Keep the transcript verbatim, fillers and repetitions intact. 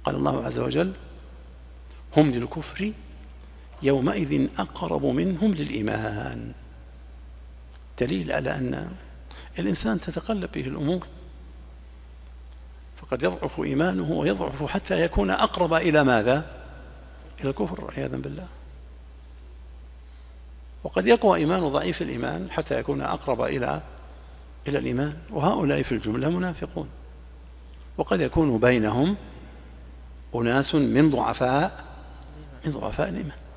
قال الله عز وجل هم للكفر يومئذ أقرب منهم للإيمان، دليل على أن الإنسان تتقلب به الأمور، فقد يضعف إيمانه ويضعف حتى يكون أقرب إلى ماذا؟ إلى الكفر عياذا بالله. وقد يقوى إيمان ضعيف الإيمان حتى يكون أقرب إلى إلى الإيمان، وهؤلاء في الجملة منافقون. وقد يكون بينهم أناس من ضعفاء من ضعفاء الإيمان.